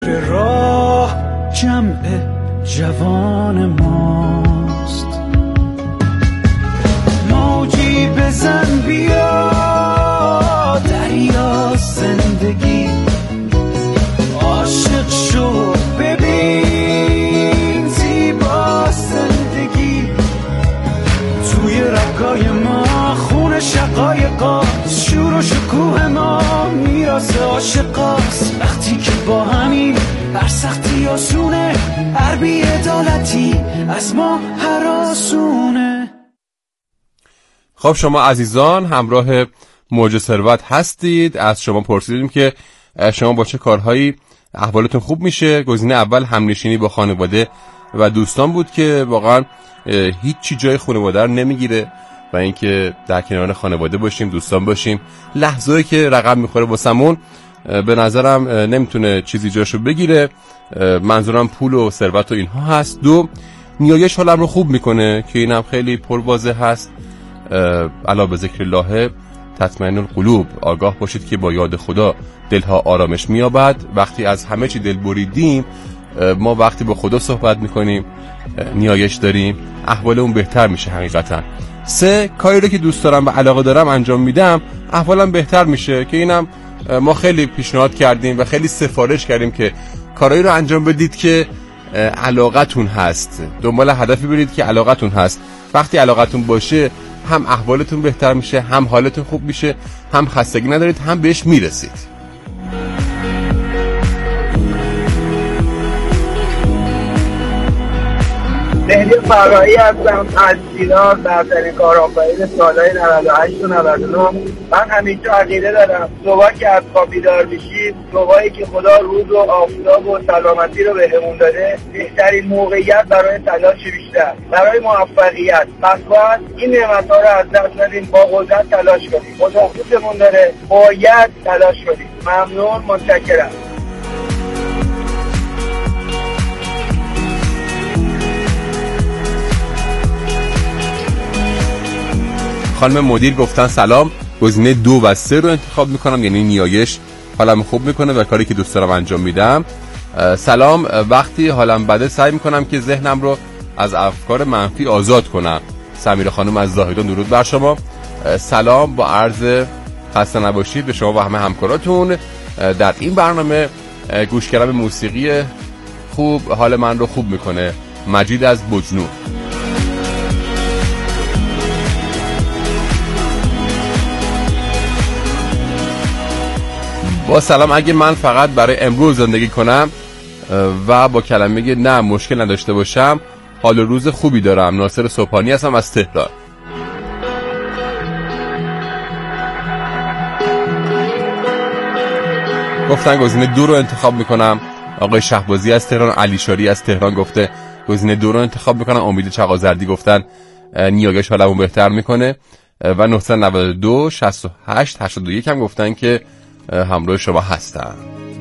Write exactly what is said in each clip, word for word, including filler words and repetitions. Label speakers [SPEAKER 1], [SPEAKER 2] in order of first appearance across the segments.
[SPEAKER 1] راه جمع جوان ماست، موجی بزن بیا دریا زندگی، عاشق شو ببین زیبا زندگی، توی رگای ما خون شقایقاست، شور و شکوه ما میراث عاشقاست، وقتی که با همین هر سختی آسونه، هر بی‌عدالتی از ما هراسونه.
[SPEAKER 2] خب شما عزیزان همراه موج ثروت هستید. از شما پرسیدیم که شما با چه کارهایی احوالتون خوب میشه. گزینه اول همنشینی با خانواده و دوستان بود که واقعا هیچ چی جای خانواده رو نمیگیره و اینکه در کنار خانواده باشیم، دوستان باشیم، لحظه‌ای که رقم میخوره واسمون به نظرم نمیتونه چیزی جاشو بگیره. منظورم پول و ثروت و اینها هست. دو، نیایش حالم رو خوب میکنه که اینم خیلی پرواضح هست. علا به ذکر الله تطمئن القلوب، آگاه باشید که با یاد خدا دلها آرامش میابد. وقتی از همه چی دل بریدیم، ما وقتی با خدا صحبت میکنیم، نیایش داریم، احوالمون بهتر میشه حقیقتا. سه، کاری رو که دوست دارم و علاقه دارم انجام میدم، احوالم بهتر میشه که اینم ما خیلی پیشنهاد کردیم و خیلی سفارش کردیم که کارایی رو انجام بدید که علاقتون هست، دنبال هدفی برید که علاقتون هست. وقتی علاقتون باشه هم احوالتون بهتر میشه، هم حالتون خوب میشه، هم خستگی ندارید، هم بهش میرسید.
[SPEAKER 3] مهدی فرایی هستم از ایران، برترین کارآفرین سالهای نود و هشت و نود و نه. من همیشه عقیده دارم صبح که از خواب بیدار میشید، صبحی که خدا روز و آفتاب و سلامتی رو بهمون داده، بهترین موقعیت برای تلاش بیشتر، برای موفقیت. پس باید این نعمت‌ها رو از دست ندیم، با قدرت تلاش کنیم. خدا دوستمون داره، باید تلاش کنیم. ممنون، متشکرم.
[SPEAKER 2] خانم مدیر گفتن سلام، گزینه دو و سه رو انتخاب میکنم، یعنی نیایش حالم خوب میکنه و کاری که دوست دارم انجام میدم. سلام، وقتی حالم بده سعی میکنم که ذهنم رو از افکار منفی آزاد کنم. سمیرا خانم از زاهدان، درود بر شما. سلام، با عرض خسته نباشید به شما و همه همکاراتون. در این برنامه گوش کردن موسیقی خوب حال من رو خوب میکنه. مجید از بجنور. با سلام، اگه من فقط برای امروز زندگی کنم و با کلمه نه مشکل نداشته باشم، حال روز خوبی دارم. ناصر صبحانی هستم از تهران. گفتن گزینه دو رو انتخاب میکنم. آقای شهبازی از تهران، علی شاری از تهران گفته گزینه دو رو انتخاب میکنم. امید چغازردی گفتن نیایش حالمو بهتر میکنه و نه نه دو شصت و هشت هشتاد و یک هم گفتن که همراه شما هستم.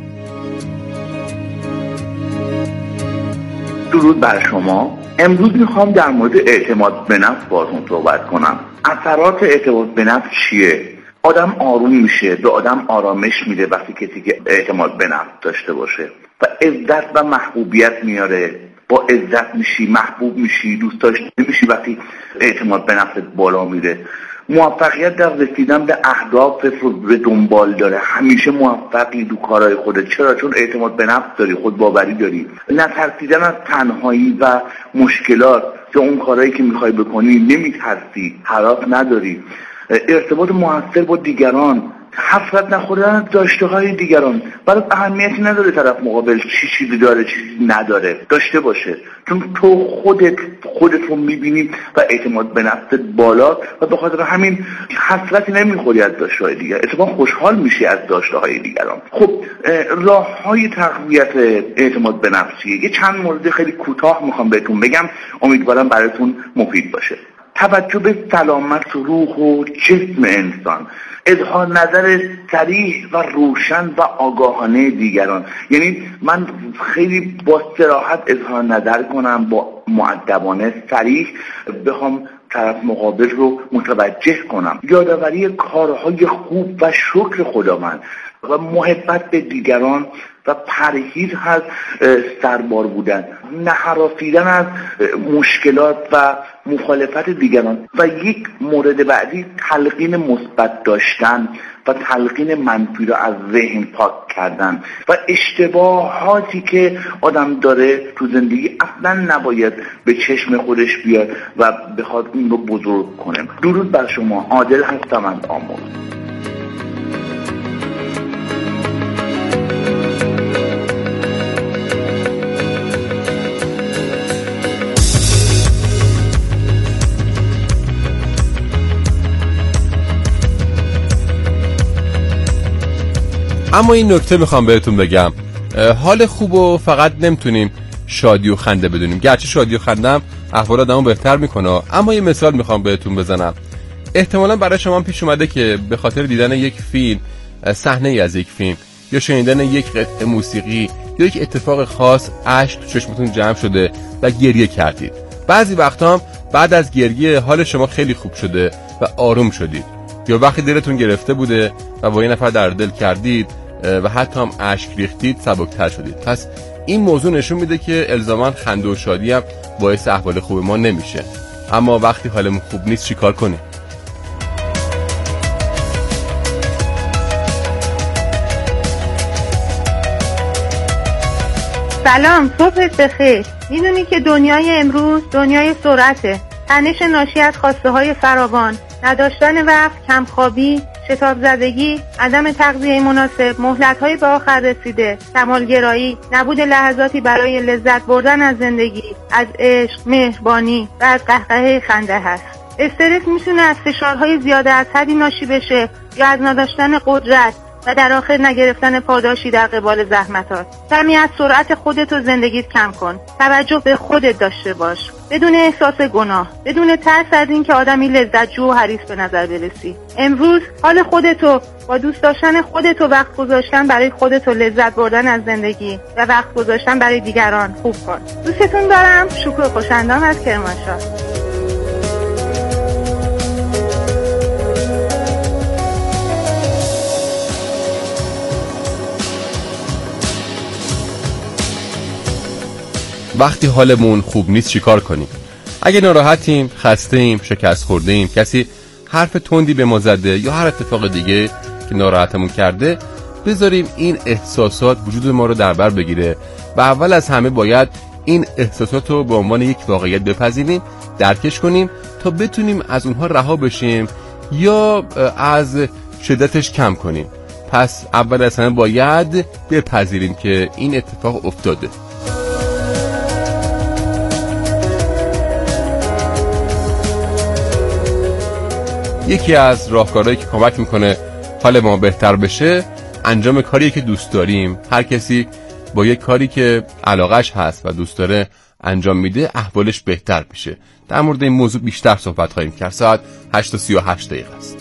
[SPEAKER 4] درود بر شما. امروز میخوام در مورد اعتماد به نفس باهاتون صحبت کنم. اثرات اعتماد به نفس چیه؟ آدم آروم میشه، به آدم آرامش میده وقتی کسی که اعتماد به نفس داشته باشه و عزت و محبوبیت میاره. با عزت میشی، محبوب میشی، دوست داشته میشی وقتی اعتماد به نفست بالا میره. موفقیت در رسیدن به اهدافت رو به دنبال داره. همیشه موفقی دو کارهای خودت. چرا؟ چون اعتماد به نفس داری، خود باوری داری. نترسیدن از تنهایی و مشکلات، که اون کارهایی که میخوای بکنی نمیترسی، هراس نداری. ارتباط موثر با دیگران، حسرت نخوردن از داشته های دیگران. برای اهمیتی نداره طرف مقابل چی چیزی داره چیزی نداره، داشته باشه، چون تو خودت خودت رو میبینی و اعتماد به نفست بالا و به خاطر همین حسرتی نمیخوری از داشته های دیگر، اتفاقا خوشحال میشی از داشته های دیگران. خب راه های تقویت اعتماد به نفسیه. یه چند مورد خیلی کوتاه میخوام بهتون بگم، امیدوارم براتون مفید باشه. توجه به سلامت روح و جسم انسان، اظهار نظر صریح و روشن و آگاهانه دیگران. یعنی من خیلی با صراحت اظهار نظر کنم، با مؤدبانه صریح بخوام طرف مقابل رو متوجه کنم. یادآوری کارهای خوب و شکر خداوند و محبت به دیگران و و پرهیز از سربار بودن، نهراسیدن از مشکلات و مخالفت دیگران. و یک مورد بعدی تلقین مثبت داشتن و تلقین منفی رو از ذهن پاک کردن و اشتباهاتی که آدم داره تو زندگی اصلا نباید به چشم خودش بیاد و بخواد این رو بزرگ کنه. درود بر شما، عادل هستم از آمل.
[SPEAKER 2] اما این نکته میخوام بهتون بگم، حال خوب و فقط نمیتونیم شادی و خنده بدونیم، گرچه شادی و خنده هم احوال آدمو بهتر میکنه. اما یه مثال میخوام بهتون بزنم. احتمالاً برای شما پیش اومده که به خاطر دیدن یک فیلم، صحنه ای از یک فیلم یا شنیدن یک قطعه موسیقی یا یک اتفاق خاص اشک تو چشمتون جمع شده و گریه کردید. بعضی وقتا هم بعد از گریه حال شما خیلی خوب شده و آروم شدید، یا وقتی دلتون گرفته بوده و با یه نفر در دل کردید و حتی هم اشک ریختید سبکتر شدید. پس این موضوع نشون میده که الزاما خنده و شادی هم باعث احوال خوب ما نمیشه. اما وقتی حالمون خوب نیست چیکار کنیم؟
[SPEAKER 5] سلام، صبحت بخیر. میدونی که دنیای امروز دنیای سرعته. تنش ناشی از خواسته های فراوان، نداشتن وقت، کمخوابی، شتاب زدگی، عدم تغذیه مناسب، مهلت‌های به آخر رسیده، کمالگرایی، نبود لحظاتی برای لذت بردن از زندگی، از عشق، مهربانی و از قهقهه خنده هست. استرس میتونه از فشارهای زیاده از حدی ناشی بشه یا از نداشتن قدرت و در آخر نگرفتن پاداشی در قبال زحمتات. کمی از سرعت خودت و زندگیت کم کن. توجه به خودت داشته باش، بدون احساس گناه، بدون ترس از این که آدمی لذت جو و حریص به نظر برسی. امروز حال خودتو با دوست داشتن خودتو، وقت گذاشتن برای خودتو، لذت بردن از زندگی و وقت گذاشتن برای دیگران خوب کن. دوستتون دارم. شکر خوشندام از کرمانشاه.
[SPEAKER 2] وقتی حالمون خوب نیست چیکار کنیم؟ اگه ناراحتیم، خسته‌ایم، شکست خورده‌ایم، کسی حرف تندی به ما زده یا هر اتفاق دیگه که ناراحتمون کرده، بذاریم این احساسات وجود ما رو در بر بگیره و اول از همه باید این احساسات رو به عنوان یک واقعیت بپذیریم، درکش کنیم تا بتونیم از اونها رها بشیم یا از شدتش کم کنیم. پس اول از همه باید بپذیریم که این اتفاق افتاده. یکی از راهکارهایی که کمک میکنه حال ما بهتر بشه انجام کاری که دوست داریم. هر کسی با یک کاری که علاقش هست و دوست داره انجام میده احوالش بهتر میشه. در مورد این موضوع بیشتر صحبت خواهیم کرد. ساعت هشت و سی و هشت دقیقه است.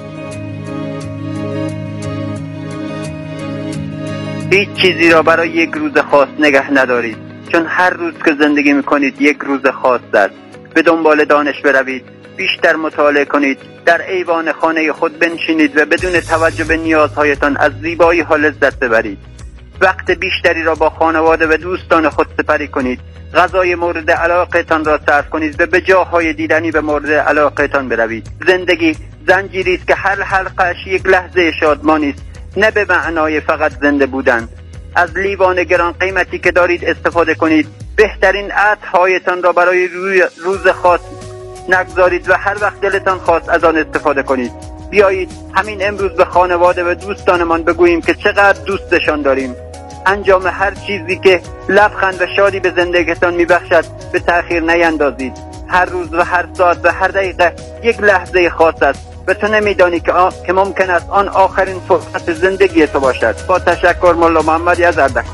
[SPEAKER 6] هیچ چیزی را برای یک روز خاص نگه ندارید، چون هر روز که زندگی میکنید یک روز خاص است. به دنبال دانش بروید، بیشتر مطالعه کنید، در ایوان خانه خود بنشینید و بدون توجه به نیازهایتان از زیبایی ها لذت ببرید. وقت بیشتری را با خانواده و دوستان خود سپری کنید. غذای مورد علاقه‌تان را صرف کنید و به جاهای دیدنی به مورد علاقه‌تان بروید. زندگی زنجیری است که هر حلقه‌اش یک لحظه شادمانی است، نه به معنای فقط زنده بودن. از لیوان گران قیمتی که دارید استفاده کنید. بهترین عطرهایتان را برای روز خاص نگذارید و هر وقت دلتان خواست از آن استفاده کنید. بیایید همین امروز به خانواده و دوستانمان بگوییم که چقدر دوستشان داریم. انجام هر چیزی که لبخند و شادی به زندگیتان میبخشد به تأخیر نیندازید. هر روز و هر ساعت و هر دقیقه یک لحظه خاص است و تو نمیدانی که, آ... که ممکن است آن آخرین فرصت زندگی تو باشد. با تشکر، مولا محمدی از اردک.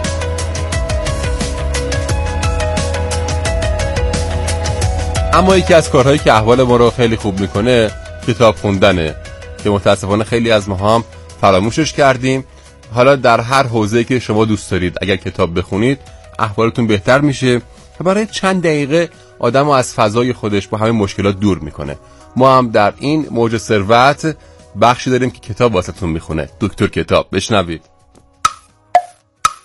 [SPEAKER 2] اما یکی از کارهایی که احوال ما رو خیلی خوب میکنه کتاب خوندنه که متاسفانه خیلی از ما هم فراموشش کردیم. حالا در هر حوزه‌ای که شما دوست دارید اگر کتاب بخونید احوالتون بهتر میشه و برای چند دقیقه آدمو از فضای خودش با همه مشکلات دور میکنه. ما هم در این موج ثروت بخشی داریم که کتاب واسهتون میخونه. دکتر کتاب، بشنوید.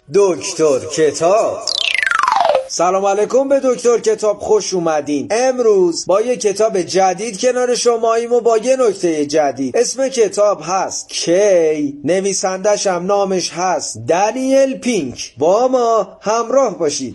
[SPEAKER 7] دکتر کتاب. سلام علیکم به دکتر کتاب، خوش اومدین. امروز با یه کتاب جدید کنار شماییم و با یه نکته جدید. اسم کتاب هست کی، نویسندش هم نامش هست دنیل پینک. با ما همراه باشید.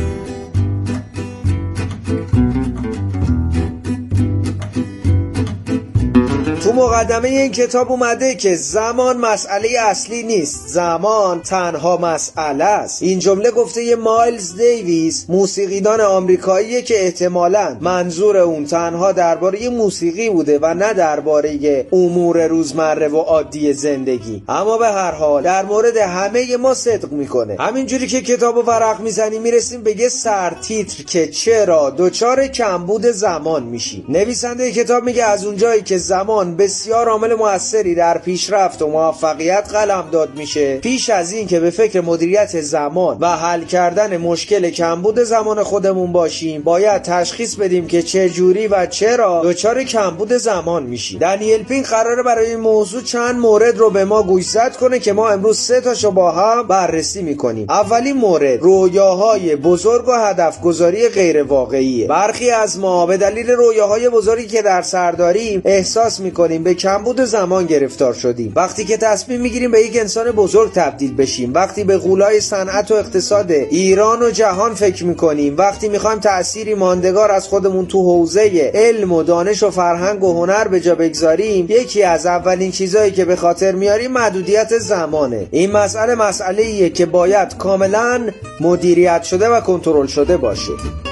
[SPEAKER 7] تو مقدمه این کتاب اومده که زمان مسئله اصلی نیست، زمان تنها مسئله است. این جمله گفته یه مایلز دیویس، موسیقیدان آمریکاییه که احتمالاً منظور اون تنها درباره موسیقی بوده و نه درباره امور روزمره و عادی زندگی، اما به هر حال در مورد همه ما صدق میکنه. همینجوری که کتابو ورق میزنیم میرسیم به یه سرتیتر که چرا دچار کمبود زمان میشیم. نویسنده کتاب میگه از اونجایی که زمان بسیار عامل موثری در پیشرفت و موفقیت قلمداد میشه، پیش از این که به فکر مدیریت زمان و حل کردن مشکل کمبود زمان خودمون باشیم، باید تشخیص بدیم که چه جوری و چرا دچار کمبود زمان میشیم. دنیل پینک قراره برای این موضوع چند مورد رو به ما گوشزد کنه که ما امروز سه تاشو با هم بررسی میکنیم. اولین مورد رویاهای بزرگ و هدف گذاری غیر واقعیه. برخی از ما به دلیل رویاهای بزرگی که در سر داریم احساس میکنیم به کمبود زمان گرفتار شدیم. وقتی که تصمیم میگیریم به یک انسان بزرگ تبدیل بشیم، وقتی به غولای صنعت و اقتصاد ایران و جهان فکر میکنیم، وقتی میخوایم تأثیری ماندگار از خودمون تو حوزه علم و دانش و فرهنگ و هنر به جا بگذاریم، یکی از اولین چیزایی که به خاطر میاریم محدودیت زمانه. این مسئله مسئله‌ایه که باید کاملا مدیریت شده و کنترل شده باشه.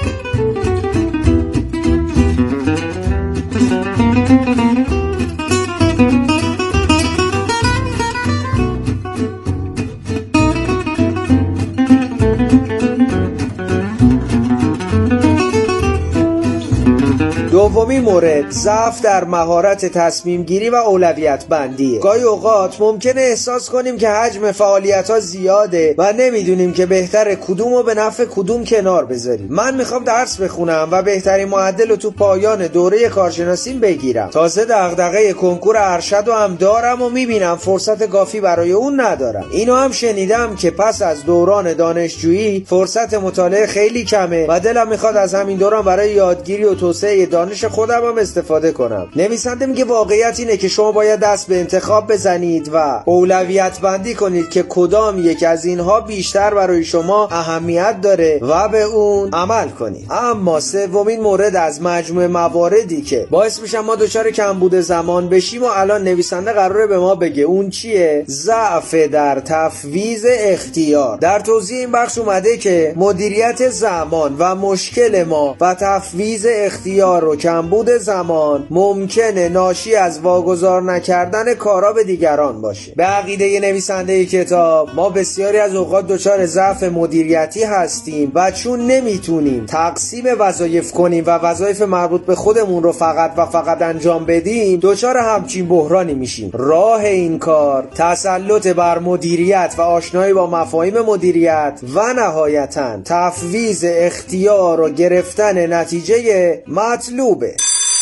[SPEAKER 7] دومین مورد ضعف در مهارت تصمیم گیری و اولویت بندیه. گاهی اوقات ممکنه احساس کنیم که حجم فعالیت ها زیاده و نمیدونیم که بهتره کدوم و به نفع کدوم کنار بذاریم. من میخوام درس بخونم و بهترین معدل رو تو پایان دوره کارشناسیم بگیرم. تازه دغدغه کنکور ارشد رو هم دارم و میبینم فرصت کافی برای اون ندارم. اینو هم شنیدم که پس از دوران دانشجویی فرصت مطالعه خیلی کمه و دلم میخواد از همین دوران برای یادگیری و توسعه دانش خودم هم استفاده کنم. نویسنده میگه واقعیت اینه که شما باید دست به انتخاب بزنید و اولویت بندی کنید که کدام یک از اینها بیشتر برای شما اهمیت داره و به اون عمل کنید. اما سومین مورد از مجموعه مواردی که باعث میشن ما دچار کمبود زمان بشیم و الان نویسنده قراره به ما بگه اون چیه؟ ضعف در تفویض اختیار. در توضیح این بخش اومده که مدیریت زمان و مشکل ما و تفویض اختیار و کمبود زمان ممکنه ناشی از واگذار نکردن کارا به دیگران باشه. به عقیده نویسنده کتاب ما بسیاری از اوقات دچار ضعف مدیریتی هستیم و چون نمیتونیم تقسیم وظایف کنیم و وظایف مربوط به خودمون رو فقط و فقط انجام بدیم، دچار همچین بحرانی میشیم. راه این کار تسلط بر مدیریت و آشنایی با مفاهیم مدیریت و نهایتاً تفویض اختیار و گرفتن نتیجه مطلوبه.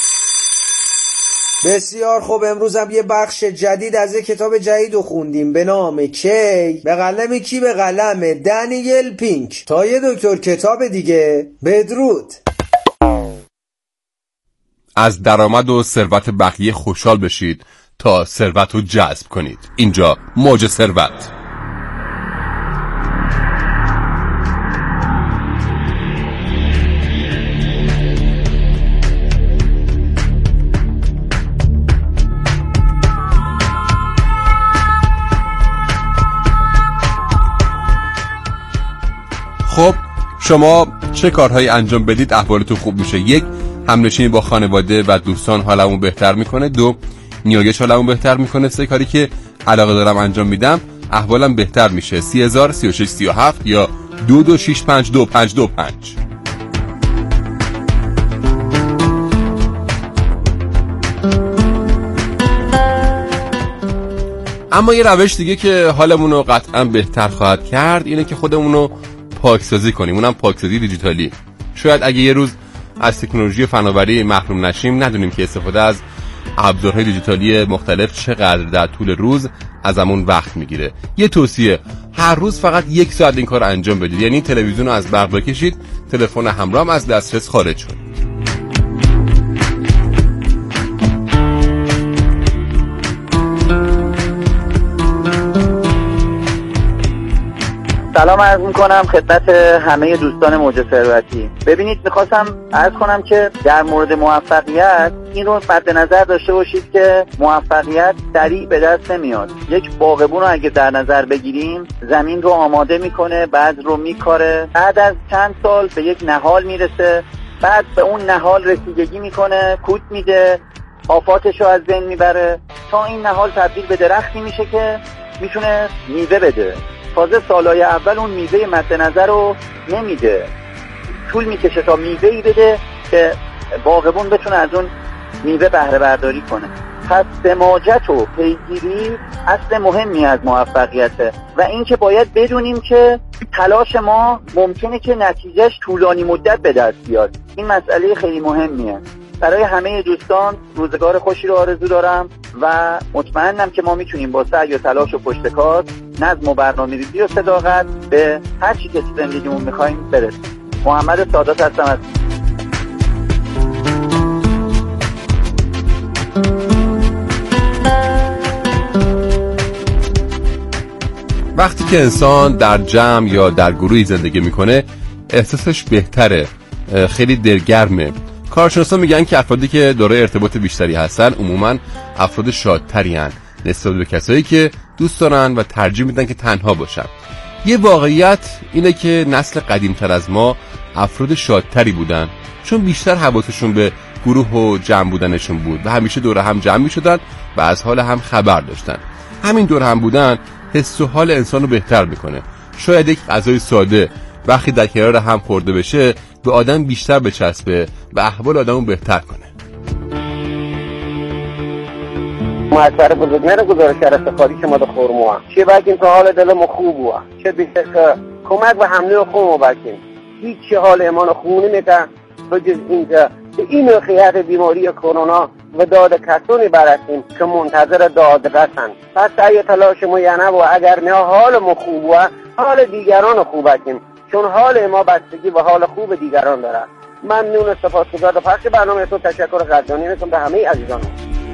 [SPEAKER 7] بسیار خوب، امروز هم یه بخش جدید از یه کتاب جدید رو خوندیم به نام کی، به قلم کی؟ به قلم دنیل پینک. تا یه دکتر کتاب دیگه، بدرود.
[SPEAKER 2] از درآمد و ثروت بقیه خوشحال بشید تا ثروت رو جذب کنید. اینجا موج ثروت. خب شما چه کارهایی انجام بدید احوالتون خوب میشه؟ یک، همنشینی با خانواده و دوستان حالمون بهتر میکنه. دو، نیایش حالمون بهتر میکنه. سه، کاری که علاقه دارم انجام میدم احوالم بهتر میشه. سی هزار سی و شش سی و هفت یا دو دو شش پنج دو پنج دو پنج. اما یه روش دیگه که حالمون رو قطعا بهتر خواهد کرد اینه که خودمون رو پاکسازی کنیم، اونم پاکسازی دیجیتالی. شاید اگه یه روز از تکنولوژی فناوری محروم نشیم ندونیم که استفاده از ابزارهای دیجیتالی مختلف چقدر در طول روز ازمون وقت میگیره. یه توصیه، هر روز فقط یک ساعت این کار انجام بدید، یعنی تلویزیون رو از برق بکشید، تلفن همراه هم از دسترس خارج شد.
[SPEAKER 6] سلام عرض میکنم خدمت همه دوستان موج ثروتی. ببینید میخواستم عرض کنم که در مورد موفقیت این رو مد نظر داشته باشید که موفقیت سریع به دست نمیاد. یک باغبون رو اگه در نظر بگیریم، زمین رو آماده میکنه، بعد رو میکاره، بعد از چند سال به یک نهال میرسه، بعد به اون نهال رسیدگی میکنه، کود میده، آفاتش رو از بین میبره تا این نهال تبدیل به درختی میشه که میتونه میوه بده. تازه سالهای اول اون میوه مد نظر رو نمیده، طول میکشه تا میوهی بده که باغبون بتونه از اون میوه بهره برداری کنه. پس سماجت و پیگیری اصل مهمی از موفقیته و این که باید بدونیم که تلاش ما ممکنه که نتیجهش طولانی مدت به دست بیاد. این مسئله خیلی مهمیه. برای همه دوستان روزگار خوشی رو آرزو دارم و مطمئنم که ما میتونیم با سعی و تلاش و پشتکار، نظم و برنامه‌ریزی و صداقت به هر چی که زندگیمون می‌خوایم برسیم. محمد سادات هستم از
[SPEAKER 2] وقتی که انسان در جمع یا در گروهی زندگی میکنه احساسش بهتره، خیلی دلگرمه. کارشناسان میگن که افرادی که دارای ارتباط بیشتری هستن عموماً افراد شادتری هستن نسبت به کسایی که دوست دارن و ترجیح میدن که تنها باشن. یه واقعیت اینه که نسل قدیمتر از ما افراد شادتری بودن، چون بیشتر حواسشون به گروه و جمع بودنشون بود و همیشه دور هم جمع میشدن و از حال هم خبر داشتن. همین دور هم بودن حس و حال انسان رو بهتر میکنه. شاید یک غذای ساده وقتی در کنار هم خورده بشه به آدم بیشتر بچسبه و احوال آدمو بهتر کنه.
[SPEAKER 8] معطر بزرگمه گزارش استخاری که ما در خورموها چه بگیم که حال دلمو خوب بوا، چه بیشتر که کمک و حمله خوب بگیم. هیچ حال ایمان خوب نمیده بجز اینکه به این خیات بیماری کرونا و داد کسانی برسیم که منتظر داد رسند. پس ای تلاش ما یعنی و اگر نه حال ما خوب و حال دیگران خوب بگیم، چون حال ما بستگی و حال خوب دیگران دارد. ممنون، سپاسگزار. پخش برنامه تو تشکر قدردانی میکنم به همه عزیزان.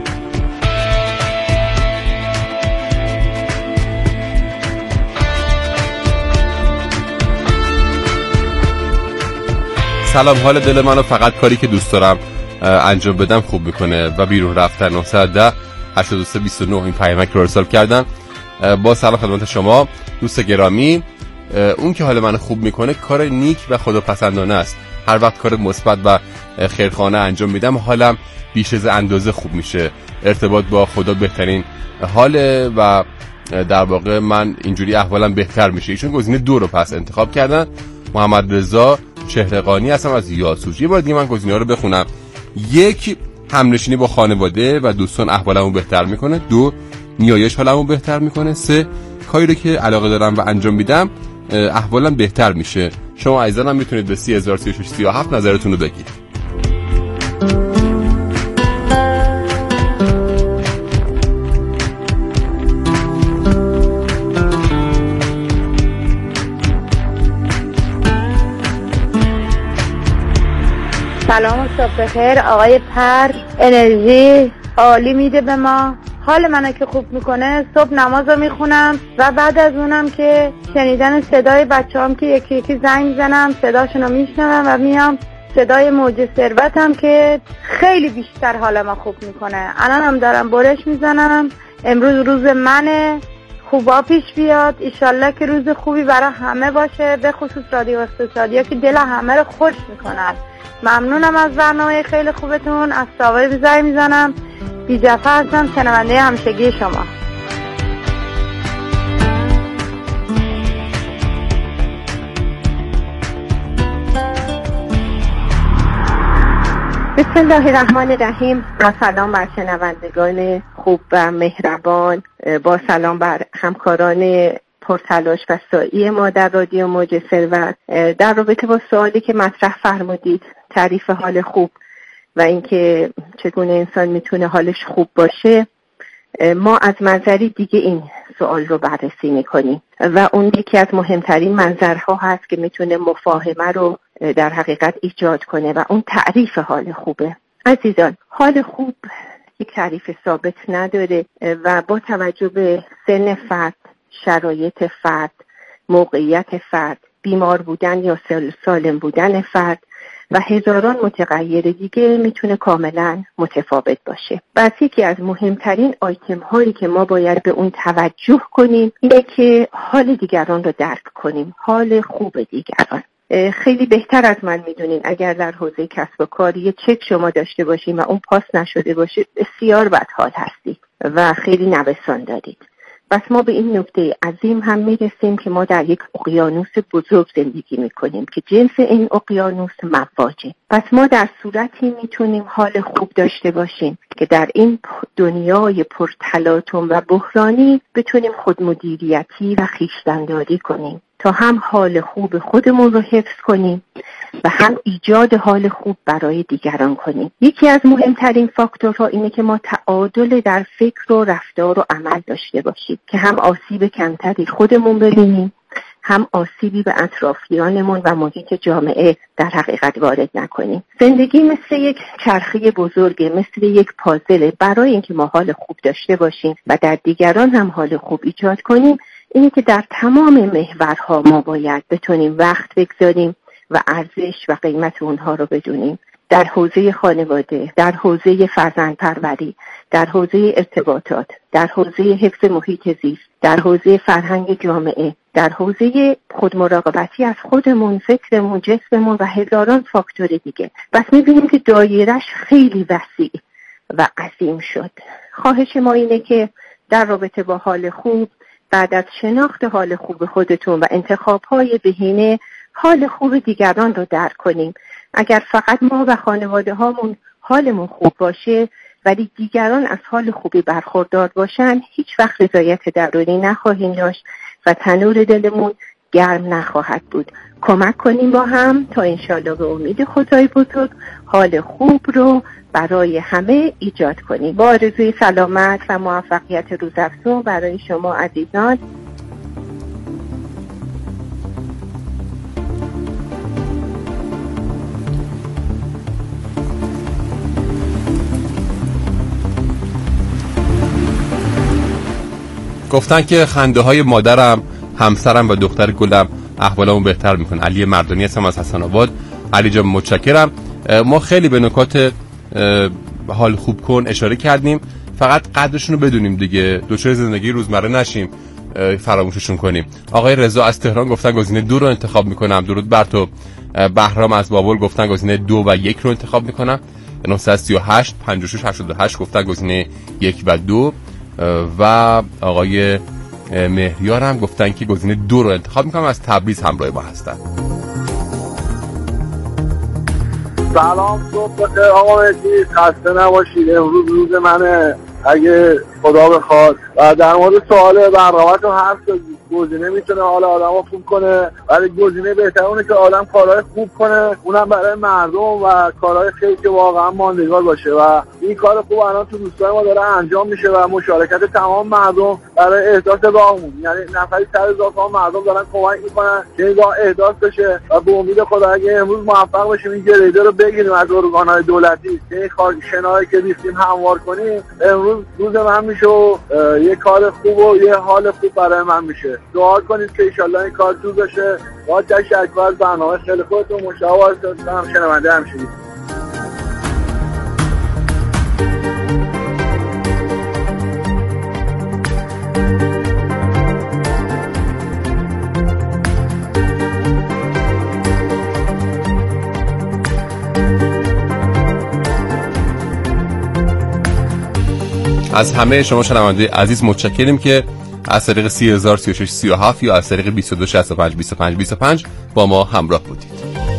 [SPEAKER 2] سلام، حال دل منو فقط کاری که دوست دارم انجام بدم خوب میکنه و بیرون رفتن. نه یک صفر هشتاد و سه بیست و نه این پیامک رو ارسال کردن. با سلام خدمت شما دوست گرامی. اون که حال منو خوب میکنه کار نیک و خداپسندانه است. هر وقت کار مثبت و خیرخواهانه انجام میدم حالم بیش از اندازه خوب میشه. ارتباط با خدا بهترین حاله و در واقع من اینجوری احوالم بهتر میشه. ایشون گزینه دو رو پس انتخاب کردن. محمد رضا چهره‌قانی هستم از یاسوج. یه بار دیگه من گزینه‌ها رو بخونم. یک، همنشینی با خانواده و دوستان احوالمو بهتر میکنه. دو، نیایش حالمو بهتر میکنه. سه، کاری رو که علاقه دارم و انجام میدم احوالم بهتر میشه. شما عزیزانم میتونید به سی هزار و سی و شش سی و هفت نظرتون رو بگید.
[SPEAKER 5] سلام و صبح بخیر. آقای پر انرژی عالی میده به ما، حال منو که خوب میکنه. صبح نماز رو میخونم و بعد از اونم که شنیدن صدای بچه هم که یکی یکی زنگ میزنم صداشون رو میشنوم و میام صدای موج ثروت هم که خیلی بیشتر حال ما خوب میکنه. الان هم دارم برش میزنم. امروز روز منه، خوبا پیش بیاد ایشالله که روز خوبی برای همه باشه، به خصوص رادیو اقتصادی ها که دل همه رو خوش میکنن. ممنونم از برنامه خیلی خوبتون. از ساوای بزای میزنم. بی جفا هستم، شنونده همشگی شما.
[SPEAKER 9] بسم الله الرحمن الرحیم. با سلام بر شنوندگان خوب و مهربان، با سلام بر همکاران پرتلاش و سعی ما در رادیو موج ثروت. در رابطه با سوالی که مطرح فرمودید، تعریف حال خوب و اینکه چگونه انسان میتونه حالش خوب باشه، ما از منظری دیگه این سوال رو بررسی میکنیم و اون یکی از مهمترین منظرها هست که میتونه مفاهمه رو در حقیقت ایجاد کنه و اون تعریف حال خوبه. عزیزان، حال خوب یک تعریف ثابت نداره و با توجه به سن فرد، شرایط فرد، موقعیت فرد، بیمار بودن یا سالم بودن فرد و هزاران متغیر دیگه میتونه کاملا متفاوت باشه. بس یکی از مهمترین آیتم هایی که ما باید به اون توجه کنیم اینه که حال دیگران رو درک کنیم، حال خوب دیگران. خیلی بهتر از من میدونین اگر در حوزه کسب و کار یه چک شما داشته باشین و اون پاس نشده باشه بسیار بدحال هستید و خیلی نوسان دارید. بس ما به این نکته عظیم هم میرسیم که ما در یک اقیانوس بزرگ زندگی میکنیم که جنس این اقیانوس مواجه. پس ما در صورتی میتونیم حال خوب داشته باشیم که در این دنیای پرتلاطم و بحرانی بتونیم خودمدیریتی و خویشتن‌داری کنیم تا هم حال خوب خودمون رو حفظ کنیم و هم ایجاد حال خوب برای دیگران کنیم. یکی از مهمترین فاکتورها اینه که ما تعادل در فکر و رفتار و عمل داشته باشیم که هم آسیب کمتری خودمون ببینیم، هم آسیبی به اطرافیانمون و محیط جامعه در حقیقت وارد نکنیم. زندگی مثل یک چرخه بزرگه، مثل یک پازله. برای اینکه ما حال خوب داشته باشیم و در دیگران هم حال خوب ایجاد کنیم، اینه که در تمام محورها ما باید بتونیم وقت بگذاریم و ارزش و قیمت اونها رو بدونیم. در حوزه خانواده، در حوزه فرزندپروری، در حوزه ارتباطات، در حوزه حفظ محیط زیست، در حوزه فرهنگ جامعه، در حوزه خودمراقبتی از خودمون، فکرمون، جسممون و هزاران فاکتور دیگه. بس می‌بینیم که دایره‌اش خیلی وسیع و عظیم شد. خواهش ما اینه که در رابطه با حال خوب، بعد از شناخت حال خوب خودتون و انتخاب‌های بهینه، حال خوب دیگران رو درک کنیم. اگر فقط ما و خانواده هامون حالمون خوب باشه ولی دیگران از حال خوبی برخوردار باشن، هیچ وقت رضایت درونی نخواهیم داشت و تنور دلمون گرم نخواهد بود. کمک کنیم با هم تا انشالله به امید خدای بزرگ حال خوب رو برای همه ایجاد کنیم. با آرزوی سلامت و موفقیت روزافزون برای شما عزیزان.
[SPEAKER 2] گفتن که خنده های مادرم، همسرم و دختر گلم احوالمو بهتر میکنه. علی مردانی هستم از حسن آباد. علی جان متشکرم. ما خیلی به نکات حال خوب کن اشاره کردیم، فقط قدرشون رو بدونیم دیگه، دچار زندگی روزمره نشیم فراموششون کنیم. آقای رضا از تهران گفتن گزینه دو رو انتخاب میکنم. درود بر تو. بهرام از بابل گفتن گزینه دو و یک رو انتخاب میکنم. نه سه هشت پنج شش هشت هشت گفتن گزینه یک و دو و آقای مهریار هم گفتن که گزینه دو رو انتخاب میکنم. از تبریز همراه ما هستن.
[SPEAKER 3] سلام، صبح بخیر آقا مهدی، خسته نباشید. امروز روز منه اگه خدا بخواد. و در مورد سوال برنامه‌تون حرف زدید، گزینه میتونه حال آدمو خوب کنه ولی گزینه بهتره اونه که آدم کارهای خوب کنه، اونم برای مردم و کارهای خیلی که واقعا ماندگار باشه و این کار خوب الان تو دوستای ما داره انجام میشه و مشارکت تمام مردم برای احداث راهمون، یعنی نفری صد هزار تومان مردم دارن کمک میکنن که این راه احداث بشه و به امید خدا اگه امروز موفق بشیم این گریده رو بگیریم از ارگان‌های دولتی که این کار شنایی که ریختیم هموار کنیم، امروز روز من میشه و یه کار خوب و یه حال خوب برای من میشه. دعا کنید که انشالله این کار جور بشه. با تشکر از برنامه خیلی خودتون مشاور شدم، شنونده هم شدید.
[SPEAKER 2] از همه شما شنونده عزیز متشکریم که از طریق سی هزار سی و شش سی و هفت یا از طریق بیست و دو شصت و پنج بیست و پنج بیست و پنج با ما همراه بودید.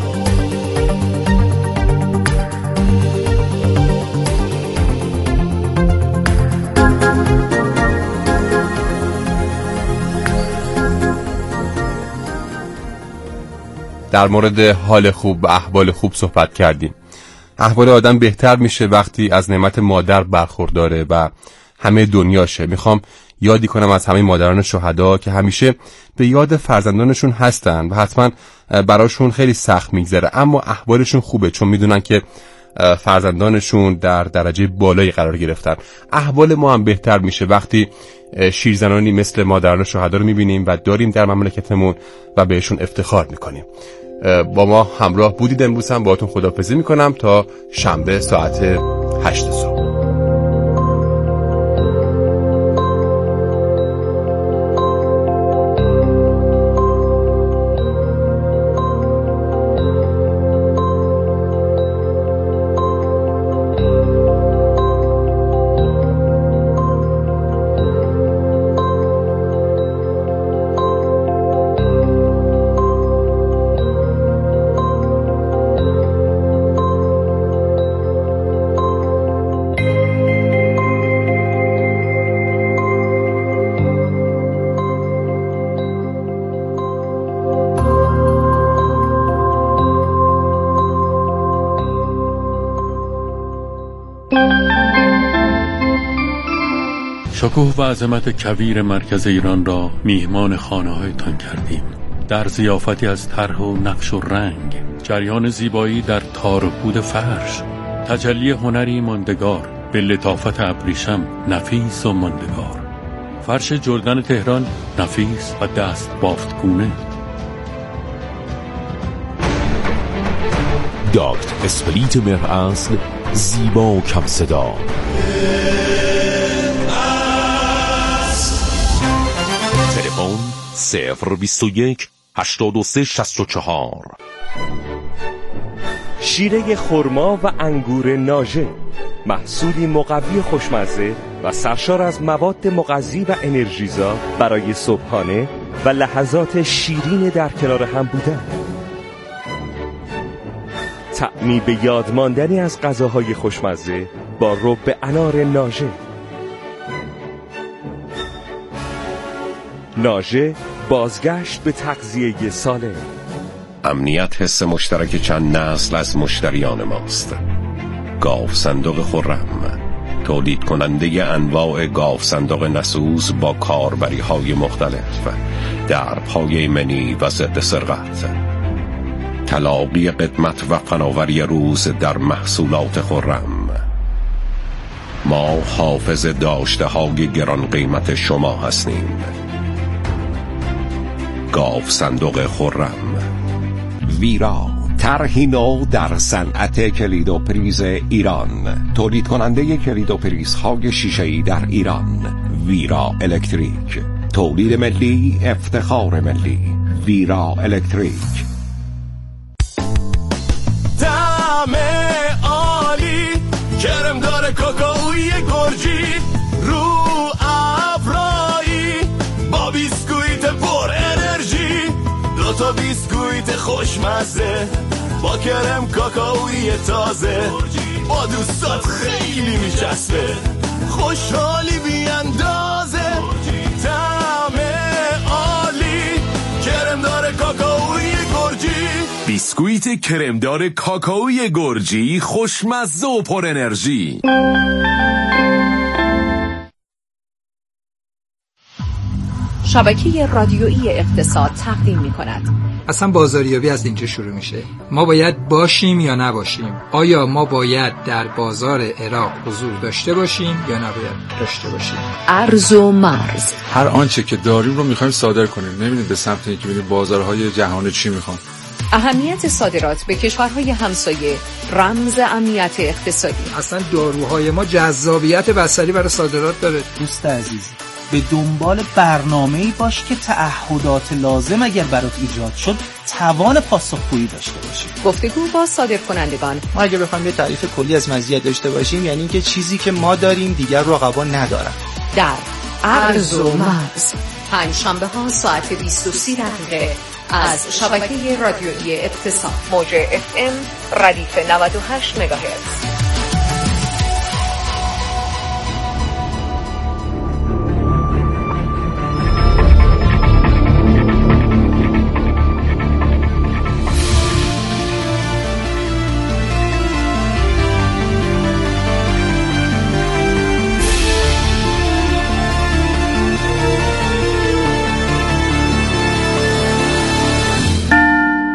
[SPEAKER 2] در مورد حال خوب و احوال خوب صحبت کردیم. احوال آدم بهتر میشه وقتی از نعمت مادر برخورداره و همه دنیاشه. میخوام یادی کنم از همه مادران شهدا که همیشه به یاد فرزندانشون هستن و حتما براشون خیلی سخت میگذره، اما احوالشون خوبه چون میدونن که فرزندانشون در درجه بالایی قرار گرفتن. احوال ما هم بهتر میشه وقتی شیرزنانی مثل مادران شهدا رو میبینیم و داریم در مملکتمون و بهشون افتخار میکنیم. با ما همراه بودید. امروز هم باهاتون خداحافظی میکنم تا شنبه ساعت هشت صبح.
[SPEAKER 10] شکوه و عظمت کویر مرکز ایران را میهمان خانه‌هایتان کردیم. در ضیافتی از طرح و نقش و رنگ، جریان زیبایی در تار و پود فرش، تجلی هنری ماندگار به لطافت ابریشم نفیس و ماندگار، فرش جردن تهران نفیس و دست بافتگونه.
[SPEAKER 11] داکت اسپلیت مهر اصل، زیبا و کم صدا. تلفن صفر بیست و یک هشتاد و سه شصت و چهار.
[SPEAKER 12] شیره خرما و انگور ناژه، محصولی مقوی خوشمزه و سرشار از مواد مغذی و انرژیزا برای صبحانه و لحظات شیرین در کنار هم بودن. طعمی به یاد ماندنی از غذاهای خوشمزه با رب انار ناژه. ناژه، بازگشت به تغذیه سالم.
[SPEAKER 11] امنیت حس مشترک چند نسل از مشتریان ماست. گاو صندوق خرم، تولید کننده انواع گاو صندوق نسوز با کاربری های مختلف، درپای ایمنی و ضد سرقت. تلاقی قدمت و فناوری روز در محصولات خرم. ما حافظ داشته های گران قیمت شما هستیم. گاو صندوق خرم. ویرا، طرحی نو در صنعت کلید و پریز ایران، تولید کننده کلید و پریزهای شیشه‌ای در ایران. ویرا الکتریک، تولید ملی، افتخار ملی. ویرا الکتریک.
[SPEAKER 1] طعم عالی، کرم داره کاکائوی گرجی، رو افرایی با بیسکویت پر انرژی، دو تا بیسکویت خوشمزه با کرم کاکائوی تازه، با دوستات خیلی میچسبه، خوشحالی بی اندازه. طعم عالی، کرمدار کاکائوی گرجی.
[SPEAKER 11] بیسکویت کرمدار کاکائوی گرجی، خوشمزه و پر انرژی.
[SPEAKER 13] شبکه رادیویی اقتصاد تقدیم می کند.
[SPEAKER 14] اصلا بازاریابی از اینجا شروع میشه. ما باید باشیم یا نباشیم؟ آیا ما باید در بازار عراق حضور داشته باشیم یا نباید داشته باشیم؟
[SPEAKER 13] ارز و مرز،
[SPEAKER 15] هر آنچه که داریم رو میخوایم صادر کنیم. نمیدونید به سمت اینکه ببینید بازارهای جهانی چی میخوان.
[SPEAKER 13] اهمیت صادرات به کشورهای همسایه رمز امنیت اقتصادی.
[SPEAKER 14] اصلا داروهای ما جذابیت بصری برای صادرات داره.
[SPEAKER 16] دوست عزیز، به دنبال برنامه‌ای باش که تعهدات لازم اگر برات ایجاد شد توان پاسخگویی داشته باشی.
[SPEAKER 13] گفتگو با صادرکنندگان.
[SPEAKER 16] ما اگه بخوایم یه تعریف کلی از مزیت داشته باشیم، یعنی اینکه چیزی که ما داریم دیگر رقبا ندارن.
[SPEAKER 13] در ارز و مرز، پنج شنبه ها ساعت بیست و سه دقیقه از شبکه رادیویی اقتصاد، موج اف ام ردیف نود و هشت مگاهرتز.